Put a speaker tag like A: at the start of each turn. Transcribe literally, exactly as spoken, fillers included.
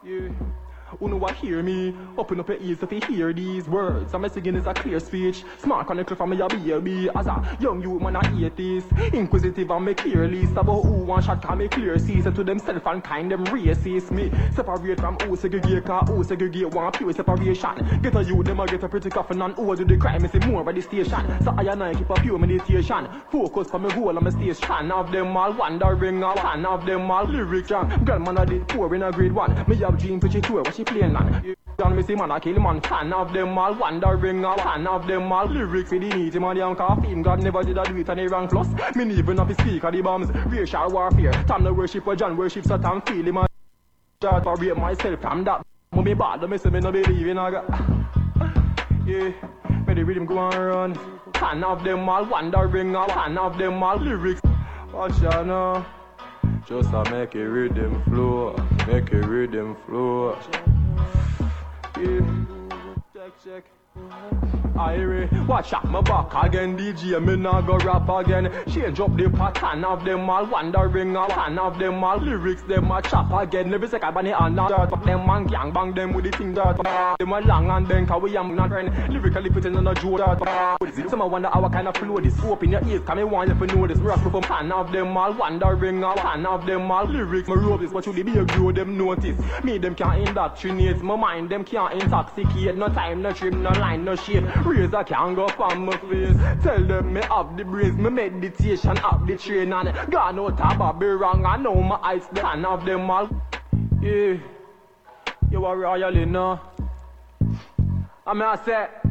A: Yeah. Who know what hear me? Open up your ears if you hear these words. I'm singing is a clear speech. Smart connect from me a baby. As a young youth man I hate this. Inquisitive and make clear list about who one shot can make clear see. So to themself and kind them racist me. Separate from who segregate cause who segregate one pure separation. Get a youth them a get a pretty coffin and who do the crime and say more by the station. So I and I keep a pure meditation. Focus for me goal I'm a station. Of them all wandering a one of them all lyrics jam. Girl man I did poor in a grade one. Me have dream to tour what she playing man. John me see man I kill man. Fan of them all wandering a fan of them all lyrics with the neat man young coffee. God never did a do it on the wrong plus. Me even up his speak of the bombs. Racial warfare. Time to worship where John worship Satan feel him and separate myself from that. Me bad me say me no believe in a God. Yeah. Me the rhythm go and run. Fan of them all wandering a fan of them all lyrics. Watch ya now. Just a make a rhythm flow, make a rhythm flow. Yeah. Check, check. Irie, watch out my back again, D J, me nah go rap again. Change up the pattern of them all, wandering a fan of them all. Lyrics them a chop again, every second bunny and not dirt. Them man gang bang them with the thing dirt. Them a long and then cause we am not friend. Lyrically putting on a joke dirt. Some a wonder how I kind of flow this. Open your ears, cause me want you to know this. Rock from fan of them all, wandering a fan of them all. Lyrics, my rope is what should be a grow them notice. Me them can't indoctrinate, my mind them can't intoxicate. No time, no trim, no line, no shape. Razor can't go from my face. Tell them me have the breeze, me meditation up the train and gone out of Bobby wrong. I know my eyes the fan of them all. Yeah, you are royal enough. I mean I say